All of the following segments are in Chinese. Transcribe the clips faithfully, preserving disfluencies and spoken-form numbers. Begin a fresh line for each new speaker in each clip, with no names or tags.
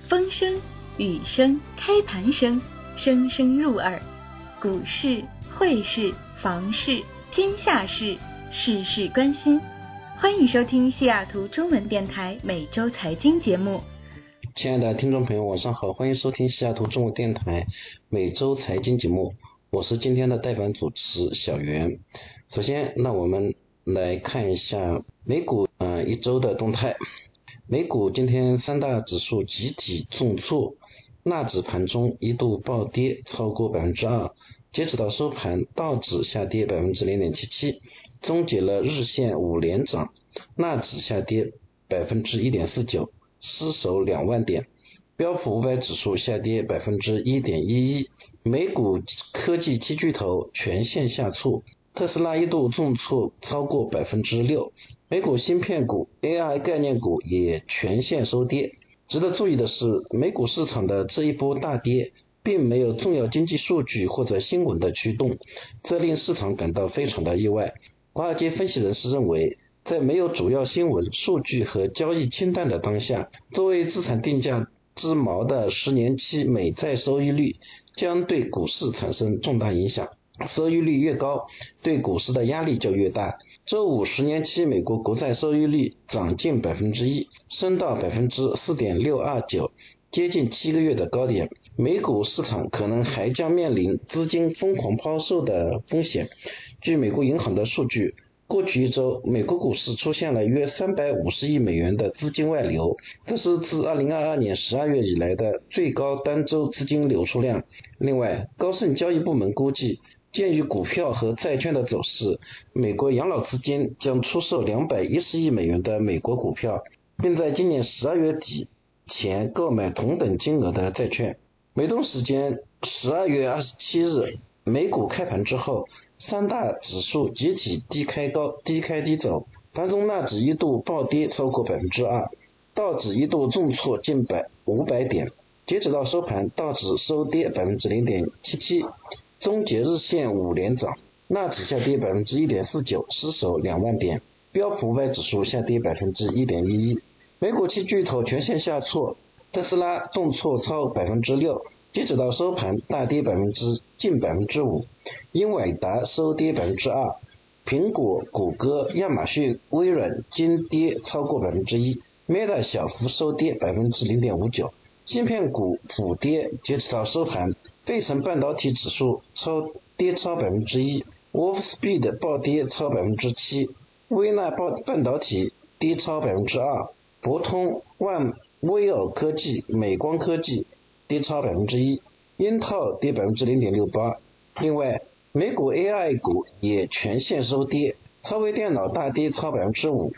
风声、雨声、开盘声，声声入耳。股市、汇市、房市、天下事，事事关心。欢迎收听西雅图中文电台每周财经节目。
亲爱的听众朋友，晚上好，欢迎收听西雅图中文电台每周财经节目，我是今天的代班主持小袁。首先，那我们来看一下美股呃一周的动态。美股今天三大指数集体重挫，纳指盘中一度暴跌超过 百分之二， 截止到收盘，道指下跌 百分之零点七七， 终结了日线五连涨，纳指下跌 百分之一点四九， 失守两万点，标普五百指数下跌 百分之一点一一， 美股科技七巨头全线下挫，特斯拉一度重挫超过 百分之六， 美股芯片股、A I 概念股也全线收跌。值得注意的是，美股市场的这一波大跌并没有重要经济数据或者新闻的驱动，这令市场感到非常的意外。华尔街分析人士认为，在没有主要新闻、数据和交易清淡的当下，作为资产定价之锚的十年期美债收益率将对股市产生重大影响，收益率越高，对股市的压力就越大。周五十年期美国国债收益率涨近 百分之一， 升到 百分之四点六二九， 接近七个月的高点。美股市场可能还将面临资金疯狂抛售的风险。据美国银行的数据，过去一周美国股市出现了约三百五十亿美元的资金外流，这是自二零二二年十二月以来的最高单周资金流出量。另外，高盛交易部门估计，鉴于股票和债券的走势，美国养老资金将出售两百一十亿美元的美国股票，并在今年十二月底前购买同等金额的债券。美东时间十二月二十七日，美股开盘之后，三大指数集体低开高低开低走，盘中纳指一度暴跌超过 百分之二， 道指一度重挫近五百点，截止到收盘，道指收跌 百分之零点七七，终结日线五连涨，纳指下跌 百分之一点四九， 失守两万点，标普五百指数下跌 百分之一点一一， 美股七巨头全线下挫，特斯拉重挫超 百分之六， 截止到收盘大跌百分之近 百分之五， 英伟达收跌 百分之二， 苹果、谷歌、亚马逊、微软均跌超过 百分之一， Meta 小幅收跌 百分之零点五九， 芯片股普跌，截止到收盘，费城半导体指数超跌超 百分之一， Wolfspeed 暴跌超 百分之七， 微纳半导体跌超 百分之二， 博通、万威尔科技、美光科技跌超 百分之一， 英特尔跌 百分之零点六八。 另外，美股 A I 股也全线收跌，超微电脑大跌超 百分之五，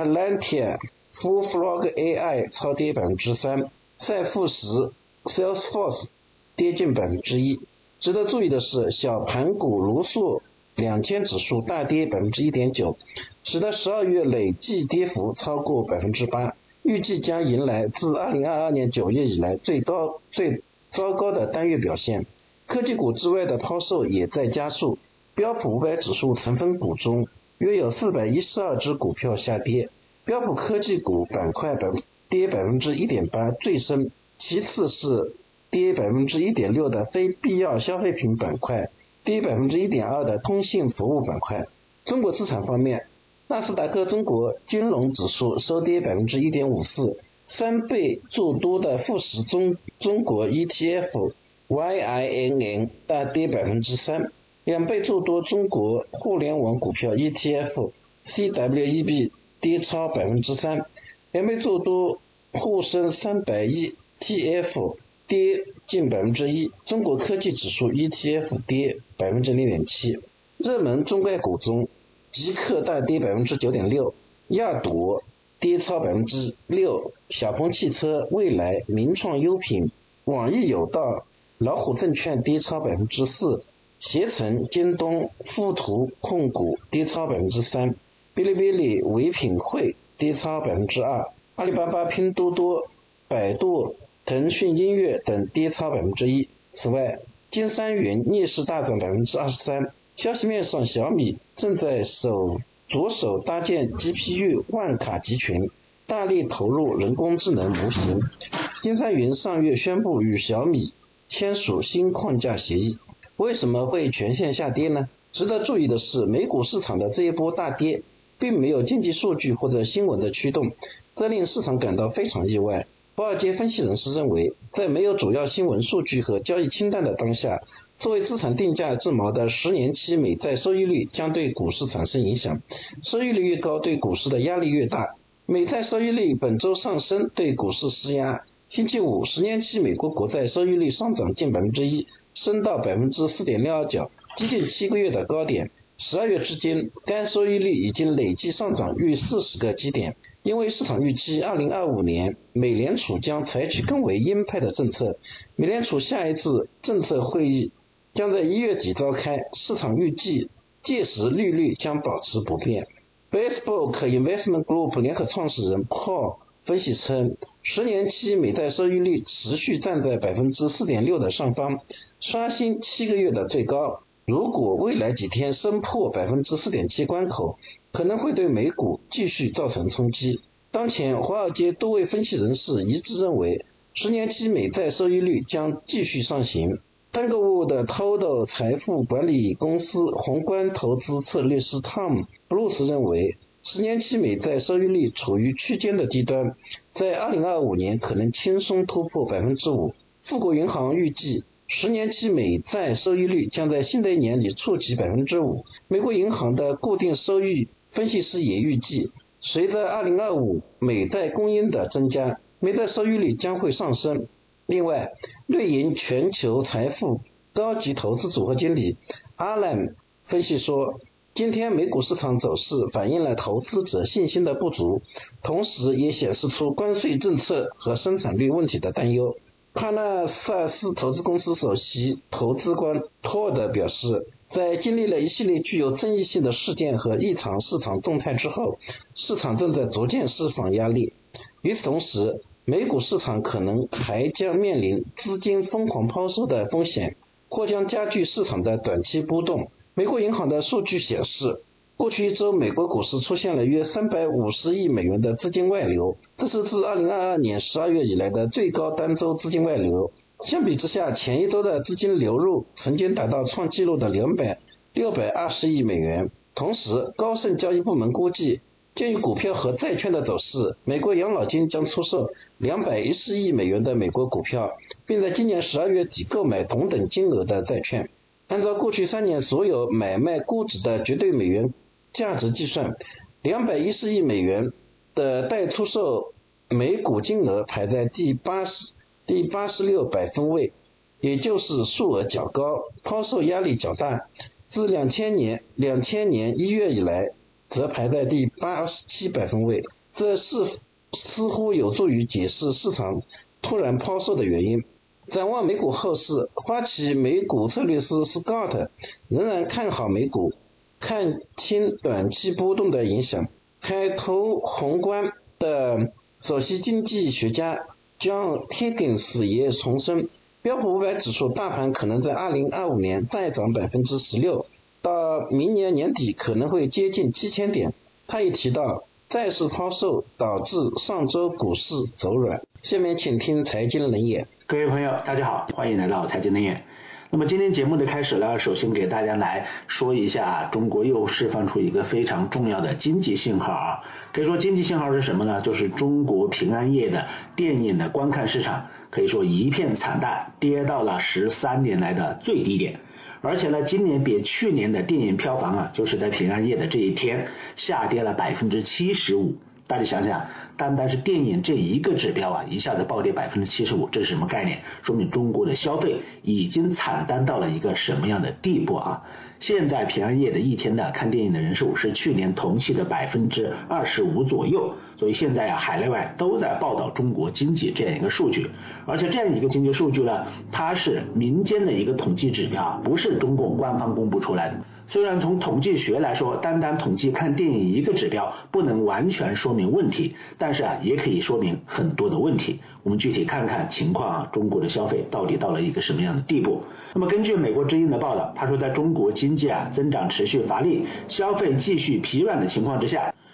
Palantir、Full Frog A I 超跌 百分之三， 赛富时 Salesforce 跌近 百分之一。 值得注意的是，小盘股卢素两千指数大跌 百分之一点九， 使得十二月累计跌幅超过 百分之八， 预计将迎来自二零二二年九月以来最高最糟糕的单月表现。科技股之外的抛售也在加速，标普五百指数成分股中约有四百一十二只股票下跌，标普科技股板块跌 百分之一点八 最深，其次是跌 百分之一点六 的非必要消费品板块，跌 百分之一点二 的通信服务板块。中国资产方面，纳斯达克中国金融指数收跌 百分之一点五四， 三倍做多的富时中中国 E T F Y I N N 大跌 百分之三， 两倍做多中国互联网股票 E T F C W E B 跌超 百分之三， 两倍做多沪深三百 E T F 跌近 百分之一， 中国科技指数 E T F 跌 百分之零点七。 热门中概股中，极客大跌 百分之九点六， 亚朵跌超 百分之六， 小鹏汽车、蔚来、名创优品、网易有道、老虎证券跌超 百分之四， 携程、京东、富途控股跌超 百分之三， 哔哩哔哩、唯品会跌超 百分之二， 阿里巴巴、拼多多、百度、腾讯音乐等跌超 百分之一。 此外，金山云逆势大涨 百分之二十三。 消息面上，小米正在手着手搭建 G P U 万卡集群，大力投入人工智能模型。 金山云上月宣布与小米签署新框架协议。为什么会全线下跌呢？值得注意的是，美股市场的这一波大跌并没有经济数据或者新闻的驱动，这令市场感到非常意外。华尔街分析人士认为，在没有主要新闻数据和交易清淡的当下，作为资产定价之锚的十年期美债收益率将对股市产生影响，收益率越高，对股市的压力越大。美债收益率本周上升，对股市施压。星期五，十年期美国国债收益率上涨近百分之一，升到百分之四点六二九，接近七个月的高点。十二月之间，该收益率已经累计上涨逾四十个基点。因为市场预期二零二五年美联储将采取更为鹰派的政策，美联储下一次政策会议将在一月底召开，市场预计届时利率将保持不变。Facebook Investment Group 联合创始人 Paul 分析称，十年期美债收益率持续站在 百分之四点六 的上方，刷新七个月的最高。如果未来几天升破 百分之四点七 关口，可能会对美股继续造成冲击。当前华尔街多位分析人士一致认为，十年期美债收益率将继续上行。单个物的 Total 财富管理公司宏观投资策略师 Tom Bruce 认为，十年期美债收益率处于区间的低端，在二零二五年可能轻松突破 百分之五。 富国银行预计十年期美债收益率将在新的一年里触及 百分之五。 美国银行的固定收益分析师也预计，随着二零二五美债供应的增加，美债收益率将会上升。另外，瑞银全球财富高级投资组合经理 Alan 分析说，今天美股市场走势反映了投资者信心的不足，同时也显示出关税政策和生产率问题的担忧。帕纳萨斯投资公司首席投资官托尔德表示，在经历了一系列具有争议性的事件和异常市场动态之后，市场正在逐渐释放压力。与此同时，美股市场可能还将面临资金疯狂抛售的风险，或将加剧市场的短期波动。美国银行的数据显示，过去一周美国股市出现了约三百五十亿美元的资金外流，这是自二零二二年十二月以来的最高单周资金外流。相比之下，前一周的资金流入曾经达到创纪录的六百二十亿美元。同时，高盛交易部门估计，鉴于股票和债券的走势，美国养老金将出售两百一十亿美元的美国股票，并在今年十二月底购买同等金额的债券。按照过去三年所有买卖估值的绝对美元价值计算，两百一十亿美元的待出售美股金额排在第八十第八十六百分位，也就是数额较高，抛售压力较大。自两千年两千年一月以来，则排在第八十七百分位，这是似乎有助于解释市场突然抛售的原因。展望美股后市，花旗美股策略师 Scott 仍然看好美股，看清短期波动的影响。开头宏观的首席经济学家 John Higgins 也重申，标普五百指数大盘可能在二零二五年再涨 百分之十六， 到明年年底可能会接近七千点。他也提到，债市抛售导致上周股市走软。下面请听财经冷眼。
各位朋友大家好，欢迎来到财经冷眼。那么今天节目的开始呢，首先给大家来说一下，中国又释放出一个非常重要的经济信号啊。可以说经济信号是什么呢？就是中国平安夜的电影的观看市场可以说一片惨淡，跌到了十三年来的最低点。而且呢，今年比去年的电影票房啊，就是在平安夜的这一天下跌了 百分之七十五。大家想想，单单是电影这一个指标啊，一下子暴跌 百分之七十五， 这是什么概念？说明中国的消费已经惨淡到了一个什么样的地步啊？现在平安夜的一天的看电影的人数是去年同期的 百分之二十五 左右，所以现在啊，海内外都在报道中国经济这样一个数据。而且这样一个经济数据呢，它是民间的一个统计指标，不是中共官方公布出来的。虽然从统计学来说，单单统计看电影一个指标不能完全说明问题，但是啊，也可以说明很多的问题。我们具体看看情况啊，中国的消费到底到了一个什么样的地步？那么根据美国之音的报道，他说在中国经济啊增长持续乏力，消费继续疲软的情况之下，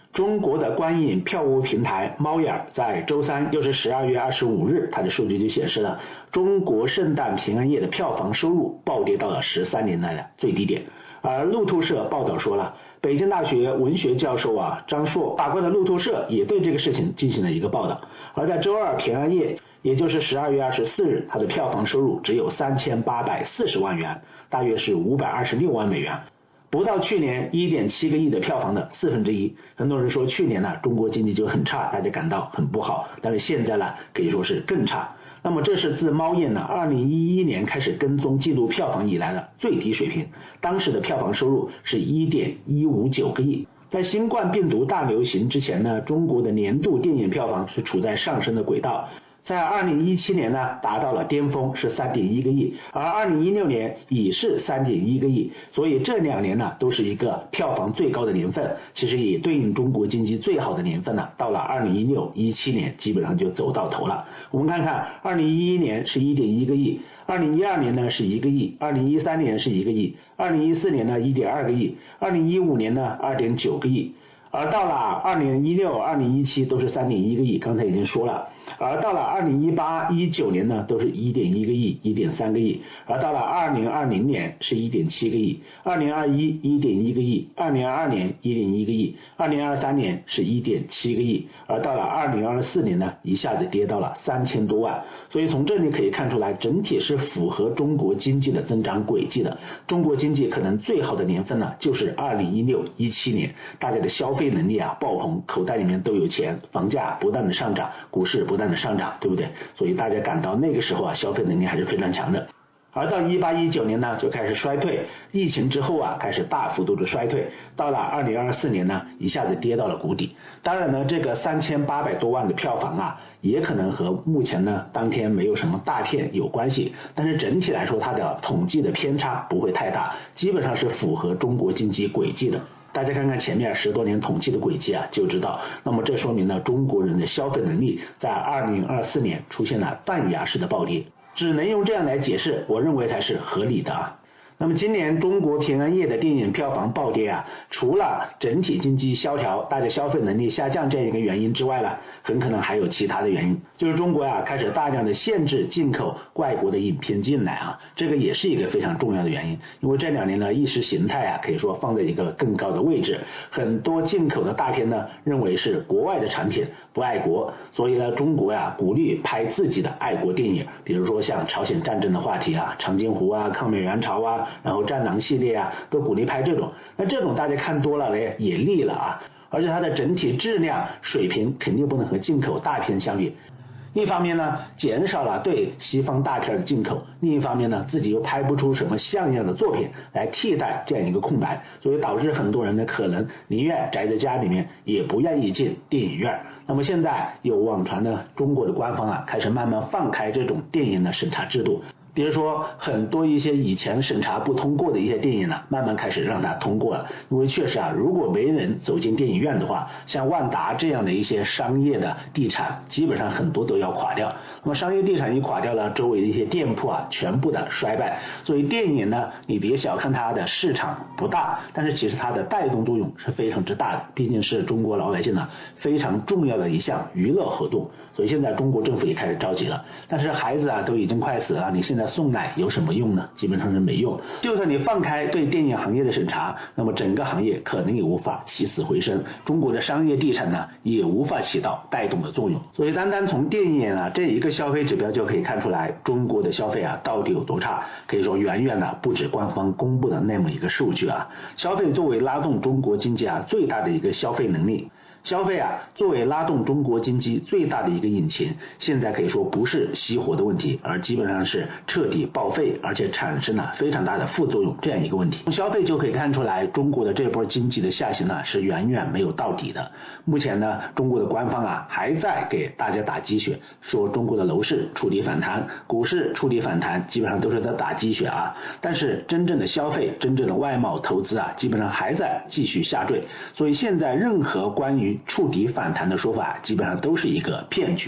中国的观影票务平台猫眼在周三，就是十二月二十五日，它的数据就显示了中国圣诞平安夜的票房收入暴跌到了十三年来的最低点。而路透社报道说了，北京大学文学教授啊张硕法国的路透社也对这个事情进行了一个报道。而在周二平安夜，也就是十二月二十四日，它的票房收入只有三千八百四十万元，大约是五百二十六万美元，不到去年 一点七个亿的票房的四分之一。很多人说去年呢中国经济就很差，大家感到很不好，但是现在呢可以说是更差。那么这是自猫眼呢二零一一年开始跟踪记录票房以来的最低水平，当时的票房收入是 一点一五九个亿。在新冠病毒大流行之前呢，中国的年度电影票房是处在上升的轨道，在二零一七年呢达到了巅峰，是 三点一个亿，而二零一六年已是 三点一个亿，所以这两年呢都是一个票房最高的年份，其实也对应中国经济最好的年份呢，到了二零一六、一七年基本上就走到头了。我们看看二零一一年是 一点一个亿，二零一二年呢是一个亿，二零一三年是一个亿，二零一四年呢 一点二个亿，二零一五年呢 二点九个亿，而到了二零一六、二零一七都是 三点一个亿，刚才已经说了。而到了二零一八、一九年呢都是 一点一个亿、一点三个亿，而到了二零二零年是 一点七个亿，二零二一 一点一个亿，二零二二年 一点一个亿，二零二三年是 一点七个亿，而到了二零二四年呢一下子跌到了三千多万。所以从这里可以看出来，整体是符合中国经济的增长轨迹的。中国经济可能最好的年份呢就是二零一六、一七年，大家的消费能力啊爆棚，口袋里面都有钱，房价不断的上涨，股市不断的上涨，对不对？所以大家感到那个时候啊消费能力还是非常强的。而到一八一九年呢就开始衰退，疫情之后啊开始大幅度的衰退，到了二零二四年呢一下子跌到了谷底。当然呢这个三千八百多万的票房啊也可能和目前呢当天没有什么大片有关系，但是整体来说它的统计的偏差不会太大，基本上是符合中国经济轨迹的。大家看看前面十多年统计的轨迹啊就知道，那么这说明呢中国人的消费能力在二零二四年出现了断崖式的暴跌，只能用这样来解释，我认为才是合理的啊。那么今年中国平安夜的电影票房暴跌啊，除了整体经济萧条、大家消费能力下降这样一个原因之外呢，很可能还有其他的原因，就是中国啊开始大量的限制进口外国的影片进来啊，这个也是一个非常重要的原因。因为这两年呢意识形态啊可以说放在一个更高的位置，很多进口的大片呢认为是国外的产品，不爱国，所以呢中国呀、啊、鼓励拍自己的爱国电影，比如说像朝鲜战争的话题啊、长津湖啊、抗美援朝啊，然后战狼系列啊都鼓励拍这种，那这种大家看多了嘞也腻了啊，而且它的整体质量水平肯定不能和进口大片相比。一方面呢减少了对西方大片的进口，另一方面呢自己又拍不出什么像样的作品来替代这样一个空白，所以导致很多人呢可能宁愿宅在家里面也不愿意进电影院。那么现在有网传呢中国的官方啊开始慢慢放开这种电影的审查制度，比如说很多一些以前审查不通过的一些电影呢慢慢开始让它通过了。因为确实啊如果没人走进电影院的话，像万达这样的一些商业的地产基本上很多都要垮掉，那么商业地产一垮掉了，周围的一些店铺啊全部的衰败。所以电影呢你别小看它的市场不大，但是其实它的带动作用是非常之大的，毕竟是中国老百姓呢非常重要的一项娱乐活动。所以现在中国政府也开始着急了，但是孩子啊都已经快死了，你现在送奶有什么用呢？基本上是没用。就算你放开对电影行业的审查，那么整个行业可能也无法起死回生，中国的商业地产呢也无法起到带动的作用。所以单单从电影啊这一个消费指标就可以看出来中国的消费啊到底有多差，可以说远远的不止官方公布的那么一个数据啊。消费作为拉动中国经济啊最大的一个消费能力，消费啊作为拉动中国经济最大的一个引擎，现在可以说不是熄火的问题，而基本上是彻底报废，而且产生了非常大的副作用这样一个问题。从消费就可以看出来中国的这波经济的下行呢是远远没有到底的。目前呢中国的官方啊还在给大家打鸡血，说中国的楼市触底反弹，股市触底反弹，基本上都是在打鸡血啊。但是真正的消费，真正的外贸投资啊基本上还在继续下坠。所以现在任何关于触底反弹的说法基本上都是一个骗局啊。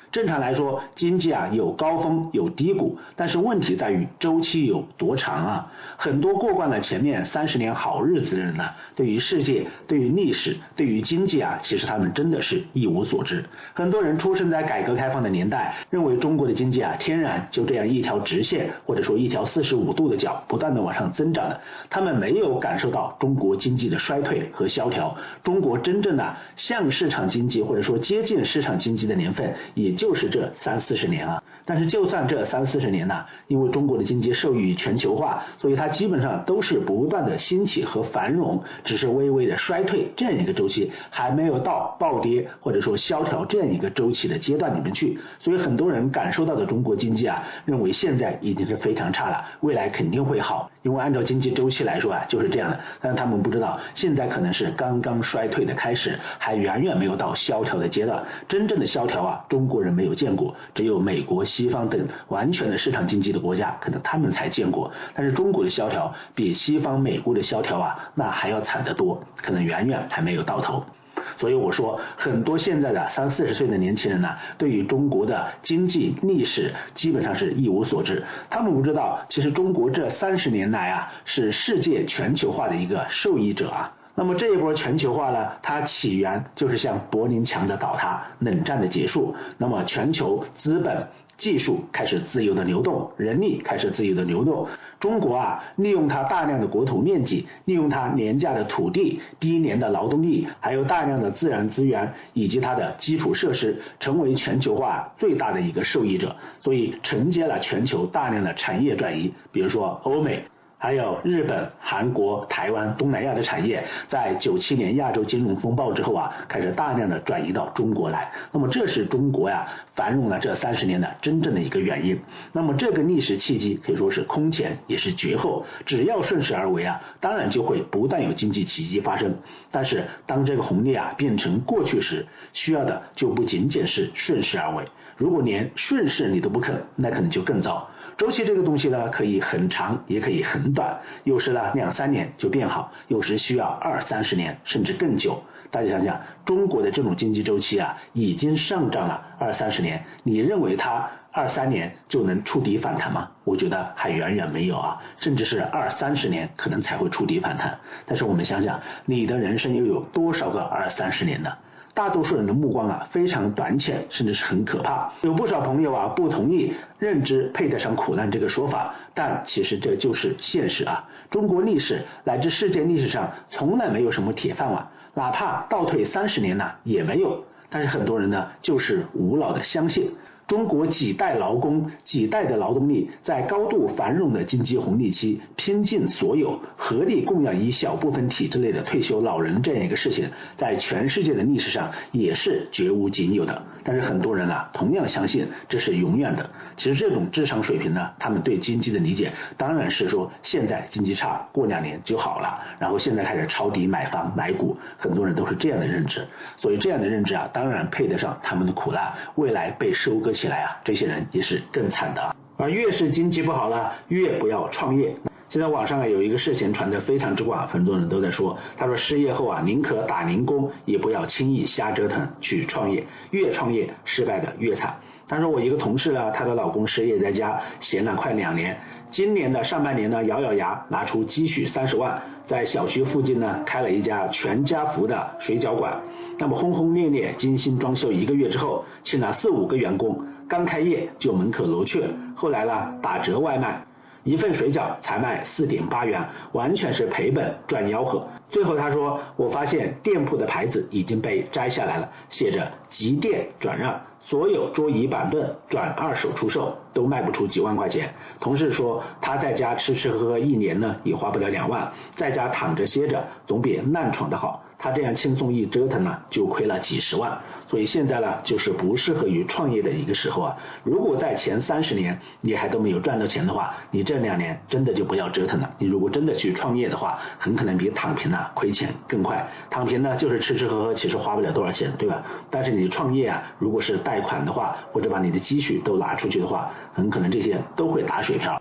正常来说，经济啊有高峰有低谷，但是问题在于周期有多长啊。很多过惯了前面三十年好日子的人呢，对于世界、对于历史、对于经济啊，其实他们真的是一无所知。很多人出生在改革开放的年代，认为中国的经济啊天然就这样一条直线，或者说一条四十五度的角不断的往上增长的，他们没有感受到中国经济的衰退和萧条。中国真正的向市场经济或者说接近市场经济的年份，也就是这三四十年啊。但是就算这三四十年呢、啊，因为中国的经济受益于全球化，所以它基本上都是不断的兴起和繁荣，只是微微的衰退这样一个周期，还没有到暴跌或者说萧条这样一个周期的阶段里面去。所以很多人感受到的中国经济啊，认为现在已经是非常差了，未来肯定会好，因为按照经济周期来说啊，就是这样的。但是他们不知道，现在可能是刚刚衰退的开始，还远远没有到萧条的阶段。真正的萧条啊，中国人没有见过，只有美国、西方等完全的市场经济的国家，可能他们才见过。但是中国的萧条比西方、美国的萧条啊，那还要惨得多，可能远远还没有到头。所以我说，很多现在的三四十岁的年轻人呢，对于中国的经济历史基本上是一无所知。他们不知道，其实中国这三十年来啊，是世界全球化的一个受益者啊。那么这一波全球化呢，它起源就是像柏林墙的倒塌、冷战的结束，那么全球资本、技术开始自由的流动，人力开始自由的流动。中国啊，利用它大量的国土面积，利用它廉价的土地、低廉的劳动力，还有大量的自然资源以及它的基础设施，成为全球化最大的一个受益者，所以承接了全球大量的产业转移，比如说欧美。还有日本、韩国、台湾、东南亚的产业，在九七年亚洲金融风暴之后啊，开始大量的转移到中国来。那么这是中国呀繁荣了这三十年的真正的一个原因。那么这个历史契机可以说是空前也是绝后，只要顺势而为啊，当然就会不断有经济奇迹发生。但是当这个红利啊变成过去时，需要的就不仅仅是顺势而为。如果连顺势你都不肯，那可能就更糟。周期这个东西呢，可以很长，也可以很短，有时呢两三年就变好，有时需要二三十年，甚至更久。大家想想，中国的这种经济周期啊，已经上涨了二三十年，你认为它二三年就能触底反弹吗？我觉得还远远没有啊，甚至是二三十年可能才会触底反弹。但是我们想想，你的人生又有多少个二三十年呢？大多数人的目光啊非常短浅，甚至是很可怕。有不少朋友啊不同意认知配得上苦难这个说法，但其实这就是现实啊。中国历史乃至世界历史上从来没有什么铁饭碗，哪怕倒退三十年呢、啊、也没有。但是很多人呢就是无脑的相信。中国几代劳工、几代的劳动力在高度繁荣的经济红利期拼尽所有，合力供养一小部分体制内的退休老人这样一个事情，在全世界的历史上也是绝无仅有的。但是很多人啊，同样相信这是永远的。其实这种智商水平呢，他们对经济的理解当然是说现在经济差，过两年就好了，然后现在开始抄底买房买股，很多人都是这样的认知。所以这样的认知啊，当然配得上他们的苦难，未来被收割起来啊，这些人也是更惨的。而越是经济不好了，越不要创业。现在网上啊有一个事情传得非常之广，很多人都在说，他说失业后啊，宁可打零工，也不要轻易瞎折腾去创业，越创业失败的越惨。他说我一个同事呢，她的老公失业在家闲了快两年，今年的上半年呢，咬咬牙拿出积蓄三十万，在小区附近呢开了一家全家福的水饺馆。那么轰轰烈烈精心装修一个月之后，请了四五个员工，刚开业就门可罗雀，后来呢打折外卖，一份水饺才卖四点八元，完全是赔本赚吆喝。最后他说，我发现店铺的牌子已经被摘下来了，写着急店转让，所有桌椅板凳转二手出售，都卖不出几万块钱。同事说他在家吃吃喝喝一年呢也花不了两万，在家躺着歇着总比烂闯的好，他这样轻松一折腾呢就亏了几十万。所以现在呢就是不适合于创业的一个时候啊。如果在前三十年你还都没有赚到钱的话，你这两年真的就不要折腾了。你如果真的去创业的话，很可能比躺平啊亏钱更快。躺平呢就是吃吃喝喝，其实花不了多少钱，对吧？但是你创业啊，如果是贷款的话，或者把你的积蓄都拿出去的话，很可能这些都会打水漂。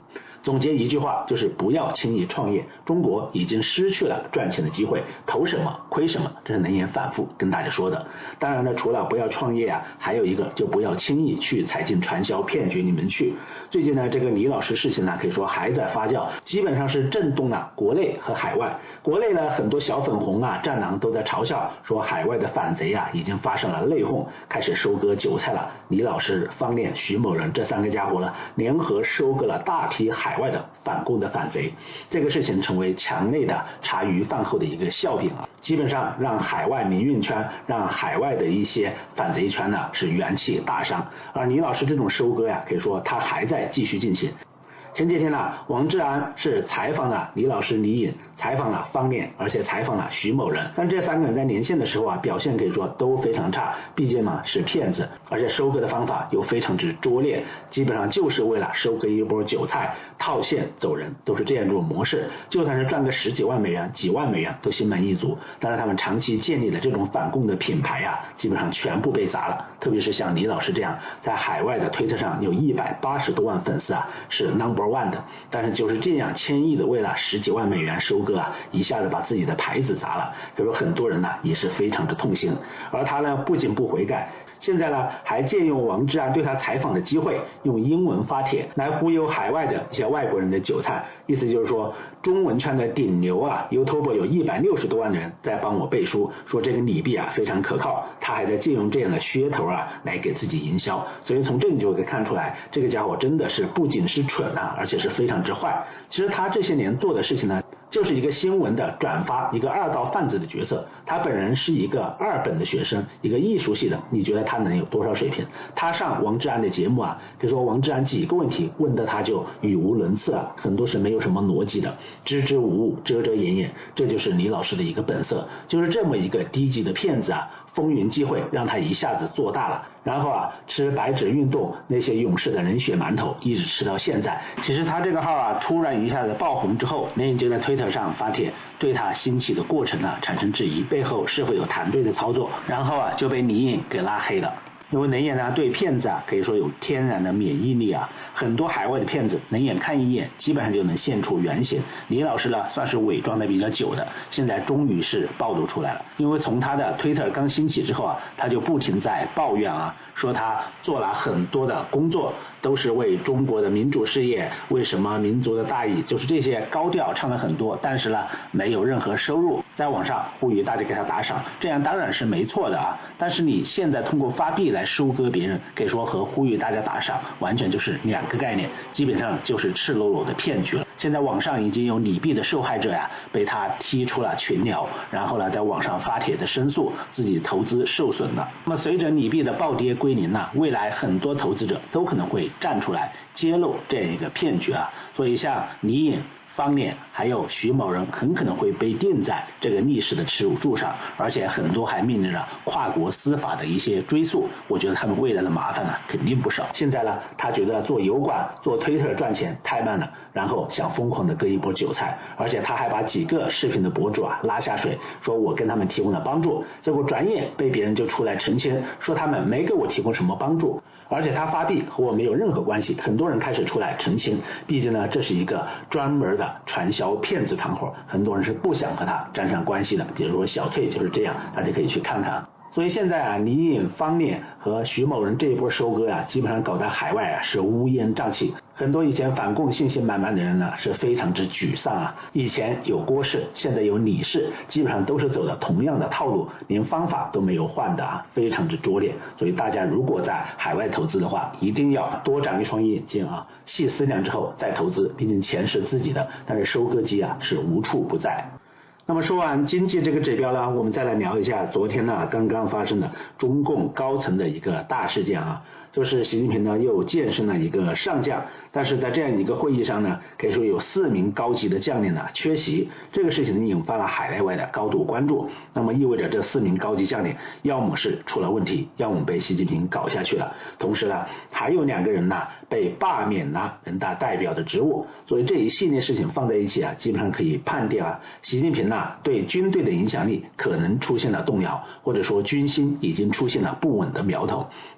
总结一句话，就是不要轻易创业，中国已经失去了赚钱的机会，投什么亏什么，这是能言反复跟大家说的。当然呢，除了不要创业啊，还有一个就不要轻易去踩进传销骗局里面去。最近呢，这个李老师事情呢，可以说还在发酵，基本上是震动了国内和海外。国内呢，很多小粉红啊、战狼都在嘲笑说，海外的反贼啊已经发生了内讧，开始收割韭菜了。李老师、方炼、徐某人这三个家伙呢，联合收割了大批海外的反共的反贼，这个事情成为墙内的茶余饭后的一个笑柄啊，基本上让海外民运圈、让海外的一些反贼圈呢是元气大伤。而李老师这种收割呀，可以说他还在继续进行。前几天呢，王志安是采访了李老师李颖，采访了方炼，而且采访了徐某人。但这三个人在连线的时候啊，表现可以说都非常差，毕竟嘛是骗子，而且收割的方法又非常之拙劣，基本上就是为了收割一波韭菜，套现走人，都是这样一种模式。就算是赚个十几万美元、几万美元都心满意足。但是他们长期建立的这种反共的品牌啊，基本上全部被砸了。特别是像李老师这样，在海外的推特上有一百八十多万粉丝啊，是 number one 的，但是就是这样千亿的为了十几万美元收割啊，一下子把自己的牌子砸了，可是很多人呢也是非常的痛心。而他呢不仅不悔改，现在呢还借用王志安对他采访的机会，用英文发帖来忽悠海外的一些外国人的韭菜，意思就是说中文圈的顶流啊 YouTube 有一百六十多万的人在帮我背书，说这个李币啊非常可靠，他还在借用这样的噱头啊来给自己营销。所以从这里就可以看出来，这个家伙真的是不仅是蠢啊，而且是非常之坏。其实他这些年做的事情呢，就是一个新闻的转发，一个二道贩子的角色。他本人是一个二本的学生，一个艺术系的，你觉得他能有多少水平？他上王志安的节目啊，比如说王志安几个问题问的他就语无伦次啊，很多是没有什么逻辑的，支支吾吾，遮遮掩掩，这就是李老师的一个本色。就是这么一个低级的骗子啊，风云际会让他一下子做大了，然后啊吃白纸运动那些勇士的人血馒头一直吃到现在。其实他这个号啊突然一下子爆红之后，那人就在推特上发帖对他兴起的过程呢产生质疑，背后是否有团队的操作，然后啊就被李颖给拉黑了。因为能眼呢对骗子啊可以说有天然的免疫力啊，很多海外的骗子能眼看一眼基本上就能现出原形。李老师呢算是伪装的比较久的，现在终于是暴露出来了。因为从他的推特刚兴起之后啊，他就不停在抱怨啊，说他做了很多的工作，都是为中国的民主事业，为什么民族的大义，就是这些高调唱了很多，但是呢没有任何收入，在网上呼吁大家给他打赏，这样当然是没错的啊。但是你现在通过发币来收割别人，可以说和呼吁大家打赏完全就是两个概念，基本上就是赤裸裸的骗局了。现在网上已经有李币的受害者呀、啊，被他踢出了群聊，然后呢在网上发帖子申诉自己投资受损了。那么随着李币的暴跌归零呢、啊，未来很多投资者都可能会站出来揭露这样一个骗局啊。所以像李颖、方炼还有徐某人很可能会被钉在这个历史的耻辱柱上，而且很多还面临着跨国司法的一些追诉。我觉得他们未来的麻烦呢肯定不少。现在呢他觉得做油管做推特赚钱太慢了，然后想疯狂的割一波韭菜，而且他还把几个视频的博主啊拉下水，说我跟他们提供了帮助，结果转眼被别人就出来澄清说他们没给我提供什么帮助，而且他发币和我没有任何关系。很多人开始出来澄清，毕竟呢这是一个专门的传销骗子团伙，很多人是不想和他沾上关系的，比如说小翠就是这样，大家可以去看看。所以现在啊，李颖、方炼和徐某人这一波收割啊，基本上搞得海外啊是乌烟瘴气。很多以前反共信心满满的人呢，是非常之沮丧啊。以前有郭氏，现在有李氏，基本上都是走的同样的套路，连方法都没有换的啊，非常之拙劣。所以大家如果在海外投资的话，一定要多长一双眼睛啊，细思量之后再投资。毕竟钱是自己的，但是收割机啊是无处不在。那么说完经济这个指标呢，我们再来聊一下昨天呢刚刚发生的中共高层的一个大事件啊，就是习近平呢又晋升了一个上将，但是在这样一个会议上呢，可以说有四名高级的将领呢缺席，这个事情引发了海内外的高度关注。那么意味着这四名高级将领要么是出了问题，要么被习近平搞下去了。同时呢，还有两个人呢被罢免了人大代表的职务。所以这一系列事情放在一起啊，基本上可以判定啊，习近平呢对军队的影响力可能出现了动摇，或者说军心已经出现了不稳的苗头。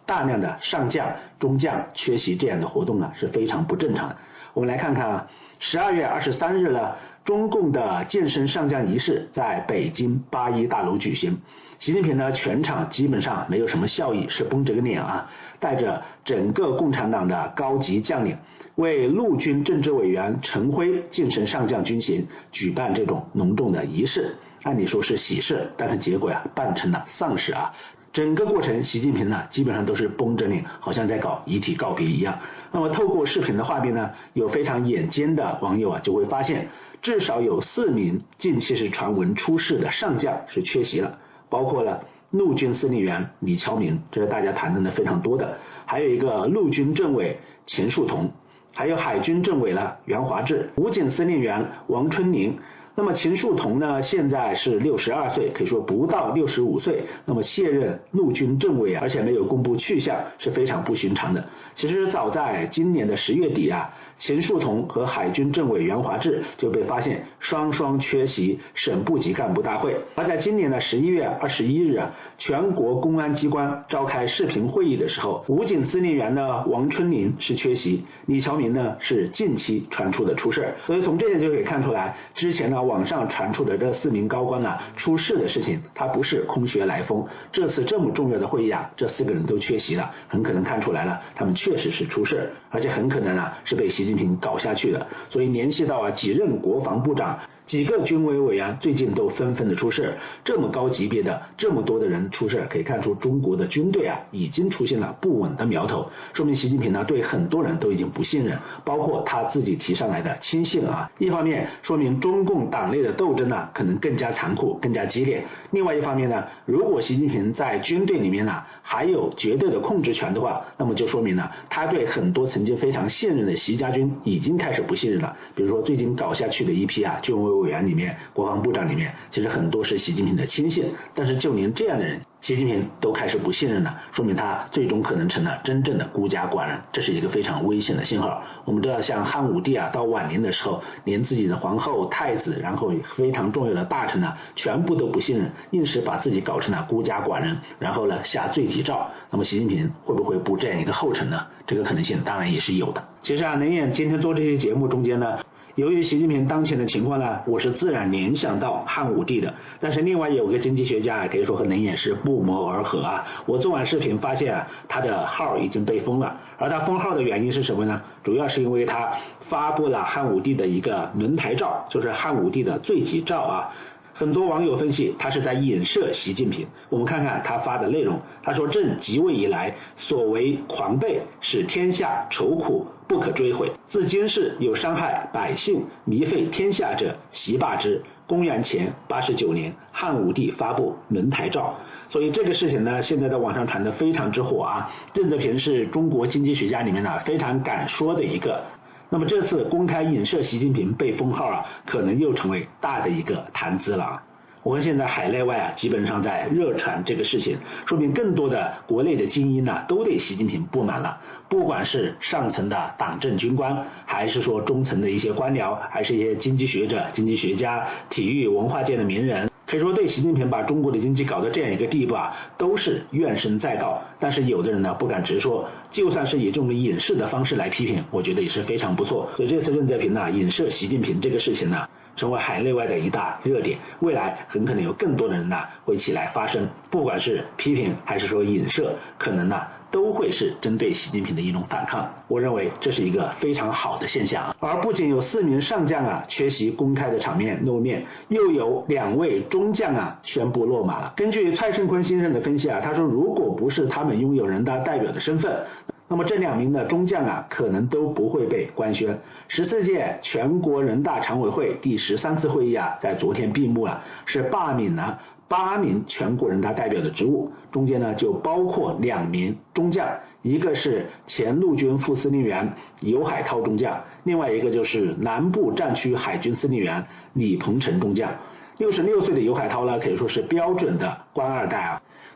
大量的上将、中将缺席这样的活动呢是非常不正常的。我们来看看啊，十二月二十三日呢，中共的健身上将仪式在北京八一大楼举行。习近平呢全场基本上没有什么笑意，是绷着个脸啊，带着整个共产党的高级将领，为陆军政治委员陈辉晋升上将军衔举办这种隆重的仪式。按理说是喜事，但是结果呀办成了丧事啊。整个过程习近平呢基本上都是绷着脸，好像在搞遗体告别一样。那么透过视频的画面呢，有非常眼尖的网友啊就会发现，至少有四名近期是传闻出事的上将是缺席了，包括了陆军司令员李乔明，这是大家谈论的非常多的，还有一个陆军政委钱树桐，还有海军政委呢袁华志，武警司令员王春宁。那么钱树桐呢现在是六十二岁，可以说不到六十五岁，那么卸任陆军政委，而且没有公布去向，是非常不寻常的。其实早在今年的十月底啊，钱树桐和海军政委袁华志就被发现双双缺席省部级干部大会。而在今年的十一月二十一日啊，全国公安机关召开视频会议的时候，武警司令员呢王春林是缺席，李乔明呢是近期传出的出事。所以从这点就可以看出来，之前呢网上传出的这四名高官呢出事的事情，它不是空穴来风。这次这么重要的会议啊，这四个人都缺席了，很可能看出来了，他们确实是出事，而且很可能啊是被习近平搞下去的。所以联系到啊几任国防部长、几个军委委员最近都纷纷的出事，这么高级别的这么多的人出事，可以看出中国的军队啊已经出现了不稳的苗头，说明习近平呢对很多人都已经不信任，包括他自己提上来的亲信啊。一方面说明中共党内的斗争呢可能更加残酷、更加激烈，另外一方面呢，如果习近平在军队里面呢还有绝对的控制权的话，那么就说明呢他对很多曾经非常信任的习家军已经开始不信任了。比如说最近搞下去的一批啊军委委员里面、国防部长里面，其实很多是习近平的亲信，但是就连这样的人习近平都开始不信任了，说明他最终可能成了真正的孤家寡人，这是一个非常危险的信号。我们知道像汉武帝啊到晚年的时候，连自己的皇后、太子，然后非常重要的大臣呢全部都不信任，硬是把自己搞成了孤家寡人，然后呢下罪己诏。那么习近平会不会步这样一个后尘呢？这个可能性当然也是有的。其实啊，能眼今天做这些节目中间呢，由于习近平当前的情况呢，我是自然联想到汉武帝的，但是另外有个经济学家可以说和能眼是不谋而合啊。我做完视频发现啊，他的号已经被封了，而他封号的原因是什么呢？主要是因为他发布了汉武帝的一个轮台诏，就是汉武帝的罪己诏啊。很多网友分析他是在影射习近平。我们看看他发的内容，他说朕即位以来所为狂悖，使天下愁苦不可追悔，自今世有伤害百姓糜费天下者，习罢之。公元前八十九年，汉武帝发布轮台诏。所以这个事情呢，现在在网上传得非常之火啊。任泽平是中国经济学家里面呢非常敢说的一个。那么这次公开影射习近平被封号啊，可能又成为大的一个谈资了啊。我们现在海内外啊，基本上在热传这个事情，说明更多的国内的精英呢、啊，都对习近平不满了。不管是上层的党政军官，还是说中层的一些官僚，还是一些经济学者、经济学家、体育文化界的名人，可以说对习近平把中国的经济搞到这样一个地步啊，都是怨声载道。但是有的人呢不敢直说，就算是以这种隐士的方式来批评，我觉得也是非常不错。所以这次任泽平呢影射习近平这个事情呢，成为海内外的一大热点，未来很可能有更多的人呢会起来发声，不管是批评还是说影射，可能呢都会是针对习近平的一种反抗。我认为这是一个非常好的现象。而不仅有四名上将啊缺席公开的场面露面，又有两位中将啊宣布落马了。根据蔡胜坤先生的分析啊，他说如果不是他们拥有人大代表的身份，那么这两名的中将啊，可能都不会被官宣。十四届全国人大常委会第十三次会议啊，在昨天闭幕了，是罢免了八名全国人大代表的职务，中间呢就包括两名中将，一个是前陆军副司令员尤海涛中将，另外一个就是南部战区海军司令员李鹏程中将。六十六岁的尤海涛呢，可以说是标准的官二代啊。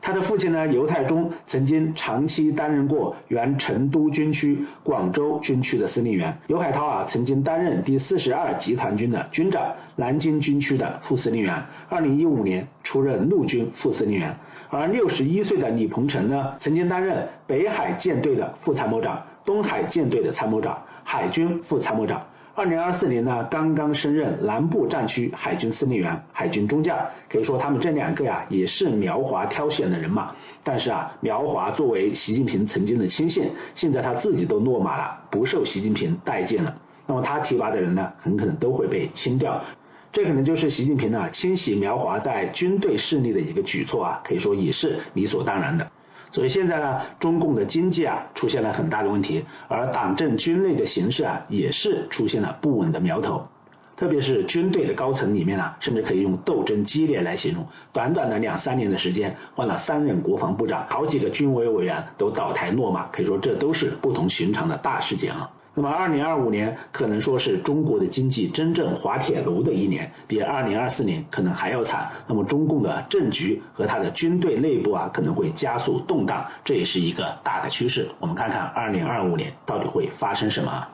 他的父亲呢，尤太忠曾经长期担任过原成都军区、广州军区的司令员。尤海涛啊，曾经担任第四十二集团军的军长、南京军区的副司令员。二零一五年出任陆军副司令员。而六十一岁的李鹏程呢，曾经担任北海舰队的副参谋长、东海舰队的参谋长、海军副参谋长。二零二四年呢，刚刚升任南部战区海军司令员、海军中将。可以说他们这两个呀，也是苗华挑选的人马。但是啊，苗华作为习近平曾经的亲信，现在他自己都落马了，不受习近平待见了。那么他提拔的人呢，很可能都会被清掉。这可能就是习近平呢清洗苗华在军队势力的一个举措啊，可以说也是理所当然的。所以现在呢，中共的经济啊出现了很大的问题，而党政军内的形势啊也是出现了不稳的苗头。特别是军队的高层里面啊，甚至可以用斗争激烈来形容。短短的两三年的时间，换了三任国防部长，好几个军委委员都倒台落马，可以说这都是不同寻常的大事件啊。那么二零二五年可能说是中国的经济真正滑铁卢的一年，比二零二四年可能还要惨。那么中共的政局和他的军队内部啊，可能会加速动荡，这也是一个大的趋势。我们看看二零二五年到底会发生什么。